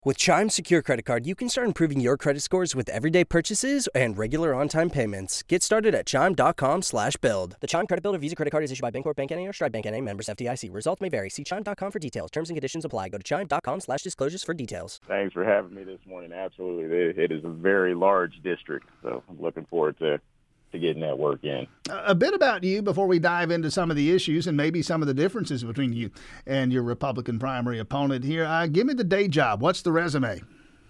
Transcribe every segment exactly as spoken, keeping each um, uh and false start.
With Chime's secure credit card, you can start improving your credit scores with everyday purchases and regular on-time payments. Get started at chime.com slash build. The Chime Credit Builder Visa Credit Card is issued by Bancorp Bank N A or Stride Bank N A, members F D I C. Results may vary. See chime dot com for details. Terms and conditions apply. Go to chime.com slash disclosures for details. Thanks for having me this morning. Absolutely. It is a very large district, so I'm looking forward to to getting that work in. A bit about you before we dive into some of the issues and maybe some of the differences between you and your Republican primary opponent here. Uh, give me the day job. What's the resume?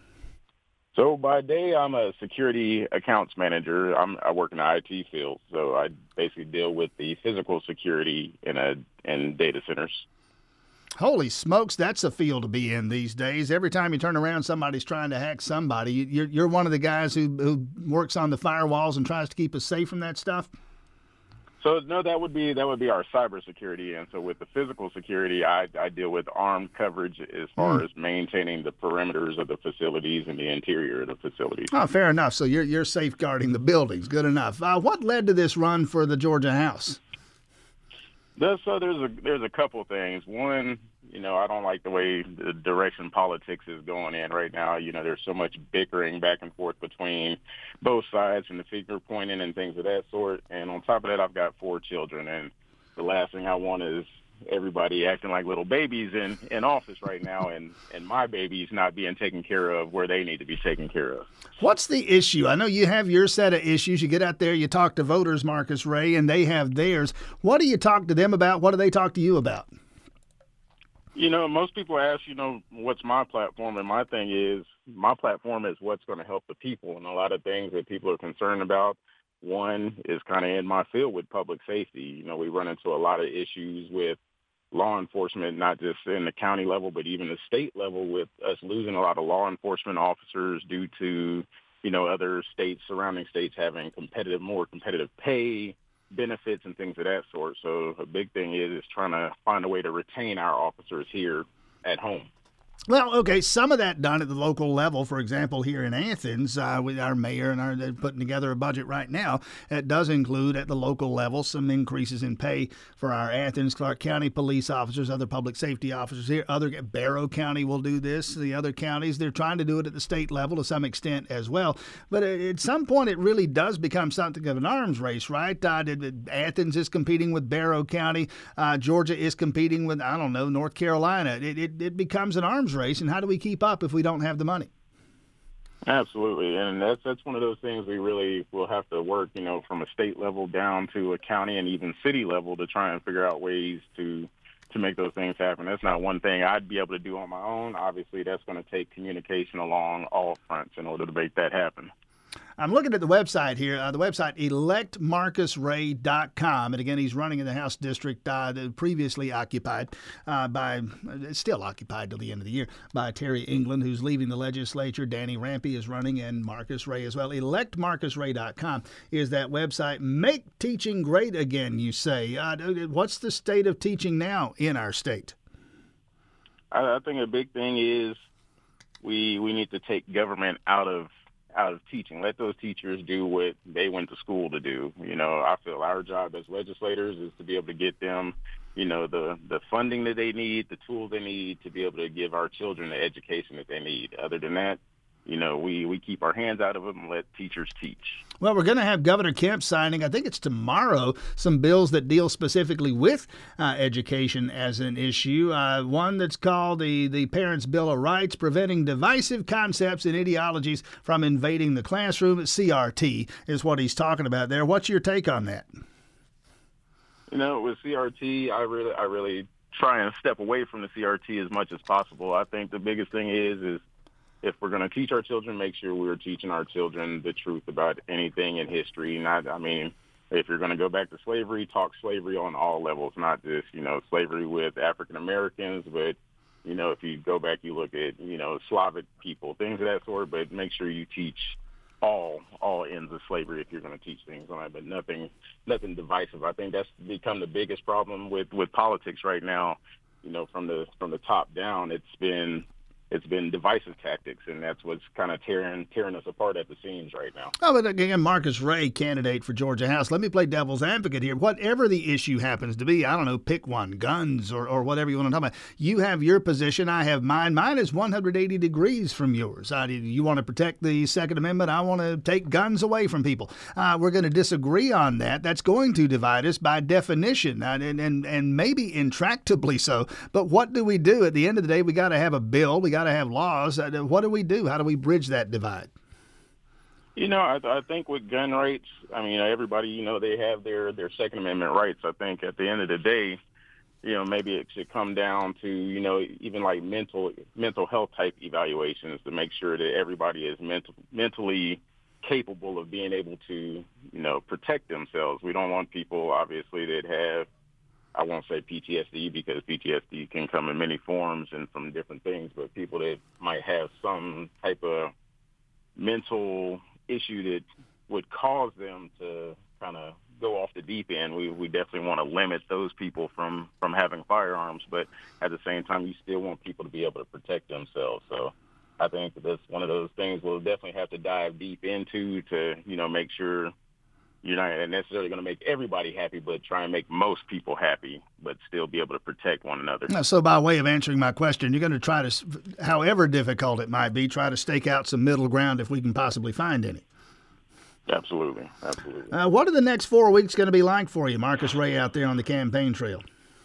So by day, I'm a security accounts manager. I'm, I work in the I T field, so I basically deal with the physical security in a in data centers. Holy smokes, that's a field to be in these days. Every time you turn around, somebody's trying to hack somebody. You're, you're one of the guys who, who works on the firewalls and tries to keep us safe from that stuff? So, no, that would be that would be our cybersecurity. And so with the physical security, I, I deal with armed coverage as far mm. as maintaining the perimeters of the facilities and the interior of the facilities. Oh, fair enough. So you're, you're safeguarding the buildings. Good enough. Uh, what led to this run for the Georgia House? So there's a there's a couple things. One, you know, I don't like the way the direction politics is going in right now. You know, there's so much bickering back and forth between both sides and the finger pointing and things of that sort. And on top of that, I've got four children, and the last thing I want is everybody acting like little babies in, in office right now, and, and my babies not being taken care of where they need to be taken care of. What's the issue? I know you have your set of issues. You get out there, you talk to voters, Marcus Ray, and they have theirs. What do you talk to them about? What do they talk to you about? You know, most people ask, you know, what's my platform? And my thing is, my platform is what's going to help the people. And a lot of things that people are concerned about, one is kind of in my field with public safety. You know, we run into a lot of issues with law enforcement, not just in the county level, but even the state level, with us losing a lot of law enforcement officers due to, you know, other states, surrounding states having competitive, more competitive pay, benefits, and things of that sort. So a big thing is, is trying to find a way to retain our officers here at home. Well, okay, some of that done at the local level. For example, here in Athens, uh, with our mayor and our they're putting together a budget right now. It does include at the local level some increases in pay for our Athens, Clark County police officers, other public safety officers here. Other Barrow County will do this. The other counties, they're trying to do it at the state level to some extent as well. But at some point, it really does become something of an arms race, right? Uh, Athens is competing with Barrow County. Uh, Georgia is competing with, I don't know, North Carolina. It, it, it becomes an arms race, and how do we keep up if we don't have the money? Absolutely, and that's that's one of those things we really will have to work, you know, from a state level down to a county and even city level to try and figure out ways to to make those things happen. That's not one thing I'd be able to do on my own. Obviously, that's going to take communication along all fronts in order to make that happen. I'm looking at the website here, uh, the website elect marcus ray dot com. And again, he's running in the House district uh, previously occupied uh, by, it's still occupied till the end of the year, by Terry England, who's leaving the legislature. Danny Rampey is running, and Marcus Ray as well. elect marcus ray dot com is that website. Make teaching great again, you say. Uh, what's the state of teaching now in our state? I, I think a big thing is we we need to take government out of out of teaching. Let those teachers do what they went to school to do. You know, I feel our job as legislators is to be able to get them, you know, the, the funding that they need, the tools they need to be able to give our children the education that they need. Other than that, you know, we, we keep our hands out of them and let teachers teach. Well, we're going to have Governor Kemp signing, I think it's tomorrow, some bills that deal specifically with uh, education as an issue. Uh, one that's called the, the Parents' Bill of Rights, Preventing Divisive Concepts and Ideologies from Invading the Classroom. C R T is what he's talking about there. What's your take on that? You know, with C R T, I really, I really try and step away from the C R T as much as possible. I think the biggest thing is, is if we're going to teach our children, make sure we're teaching our children the truth about anything in history. Not, I mean, if you're going to go back to slavery, talk slavery on all levels, not just, you know, slavery with African Americans, but, you know, if you go back, you look at, you know, Slavic people, things of that sort, but make sure you teach all all ends of slavery if you're going to teach things on it, but nothing nothing divisive. I think that's become the biggest problem with, with politics right now. You know, from the from the top down, it's been it's been divisive tactics, and that's what's kind of tearing tearing us apart at the seams right now. Oh, but again, Marcus Ray, candidate for Georgia House. Let me play devil's advocate here. Whatever the issue happens to be, I don't know, pick one, guns or, or whatever you want to talk about. You have your position, I have mine. Mine is one hundred eighty degrees from yours. I, you want to protect the Second Amendment. I want to take guns away from people. Uh, we're going to disagree on that. That's going to divide us by definition, uh, and, and, and maybe intractably so. But what do we do? At the end of the day, we got to have a bill. We got to have laws. Uh, what do we do? How do we bridge that divide? You know, I, I think with gun rights, I mean, everybody, you know, they have their, their Second Amendment rights. I think at the end of the day, you know, maybe it should come down to, you know, even like mental mental health type evaluations to make sure that everybody is mental, mentally capable of being able to, you know, protect themselves. We don't want people, obviously, that have, I won't say P T S D because P T S D can come in many forms and from different things, but people that might have some type of mental issue that would cause them to kind of go off the deep end. We we definitely want to limit those people from, from having firearms, but at the same time, you still want people to be able to protect themselves. So I think that's one of those things we'll definitely have to dive deep into to, you know, make sure you're not necessarily going to make everybody happy, but try and make most people happy, but still be able to protect one another. So by way of answering my question, you're going to try to, however difficult it might be, try to stake out some middle ground if we can possibly find any. Absolutely. Absolutely. Uh, what are the next four weeks going to be like for you, Marcus Ray, out there on the campaign trail?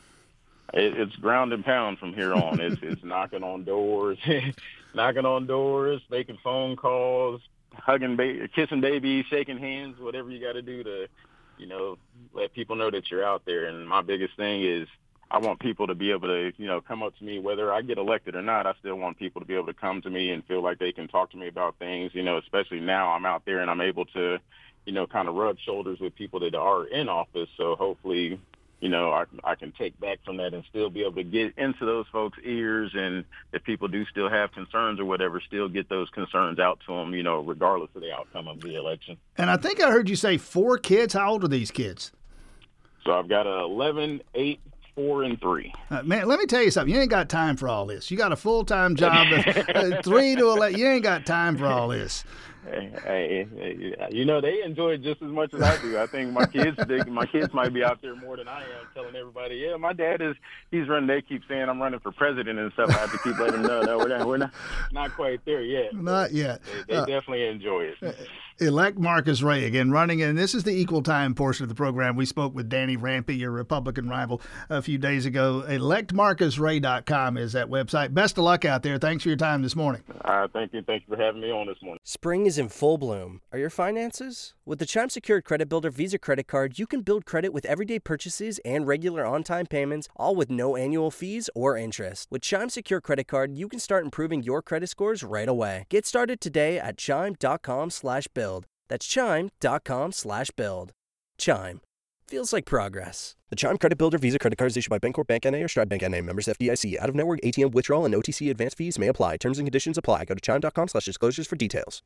It, it's ground and pound from here on. It's, it's knocking on doors, knocking on doors, making phone calls, hugging, ba- kissing babies, shaking hands, whatever you got to do to, you know, let people know that you're out there. And my biggest thing is I want people to be able to, you know, come up to me, whether I get elected or not. I still want people to be able to come to me and feel like they can talk to me about things, you know, especially now I'm out there and I'm able to, you know, kind of rub shoulders with people that are in office. So hopefully, you know, I, I can take back from that and still be able to get into those folks' ears. And if people do still have concerns or whatever, still get those concerns out to them, you know, regardless of the outcome of the election. And I think I heard you say four kids. How old are these kids? So I've got a eleven, eight, four, and three. Uh, man, let me tell you something. You ain't got time for all this. You got a full-time job. uh, three to eleven. You ain't got time for all this. Hey, hey, hey, you know, they enjoy it just as much as I do. I think my kids, they, my kids might be out there more than I am, telling everybody, yeah, my dad is, he's running. They keep saying I'm running for president and stuff. I have to keep letting them know, no, we're not, we're not, not quite there yet. Not yet. They, they uh, definitely enjoy it. Elect Marcus Ray, again, running, and this is the equal time portion of the program. We spoke with Danny Rampey, your Republican rival, a few days ago. elect marcus ray dot com is that website. Best of luck out there. Thanks for your time this morning. Uh, thank you. Thank you for having me on this morning. Spring is in full bloom. Are your finances? With the Chime Secured Credit Builder Visa Credit Card, you can build credit with everyday purchases and regular on-time payments, all with no annual fees or interest. With Chime Secured Credit Card, you can start improving your credit scores right away. Get started today at chime.com slash build. That's chime.com slash build. Chime. Feels like progress. The Chime Credit Builder Visa Credit Card is issued by Bancorp Bank N A or Stride Bank N A, members F D I C. Out-of-network A T M withdrawal and O T C advance fees may apply. Terms and conditions apply. Go to chime.com slash disclosures for details.